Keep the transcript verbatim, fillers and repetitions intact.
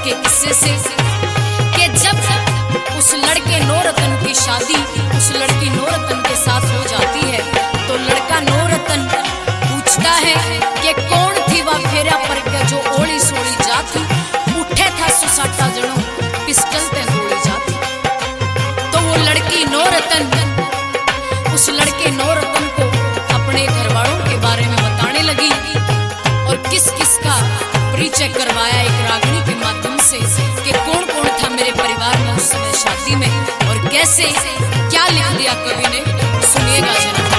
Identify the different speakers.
Speaker 1: के किस्से से कि जब उस लड़के नौरतन की शादी उस लड़की नौरतन के साथ हो जाती है तो लड़का नौरतन पूछता है कि कौन थी वह फेरा पर के जो ओली सोली जाती उठे था सुसाटा जनो पिस्टल ते गोली जाती। तो वो लड़की नौरतन उस लड़के नौरतन को अपने घर वालों के बारे में बताने लगी और किस किस का परिचय करवाया एक रागनी के माध्यम से कि कौन कौन था मेरे परिवार में उस समय शादी में और कैसे क्या लिख दिया कवि ने, सुनिएगा जरा।